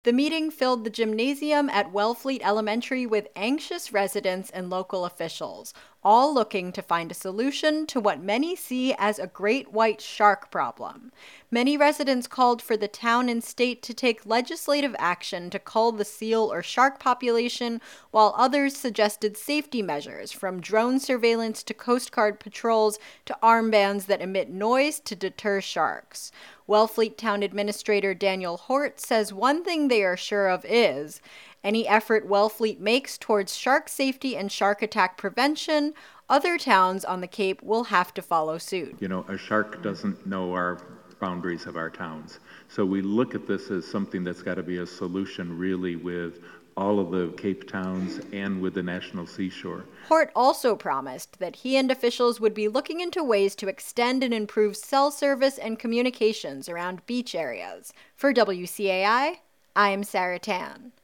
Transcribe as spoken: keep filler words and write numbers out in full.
The meeting filled the gymnasium at Wellfleet Elementary with anxious residents and local officials, all looking to find a solution to what many see as a great white shark problem. Many residents called for the town and state to take legislative action to cull the seal or shark population, while others suggested safety measures, from drone surveillance to Coast Guard patrols to armbands that emit noise to deter sharks. Wellfleet Town Administrator Daniel Hort says one thing they are sure of is any effort Wellfleet makes towards shark safety and shark attack prevention, other towns on the Cape will have to follow suit. You know, a shark doesn't know our boundaries of our towns. So we look at this as something that's got to be a solution really with all of the Cape towns and with the National Seashore. Hort also promised that he and officials would be looking into ways to extend and improve cell service and communications around beach areas. For W C A I, I'm Sarah Tan.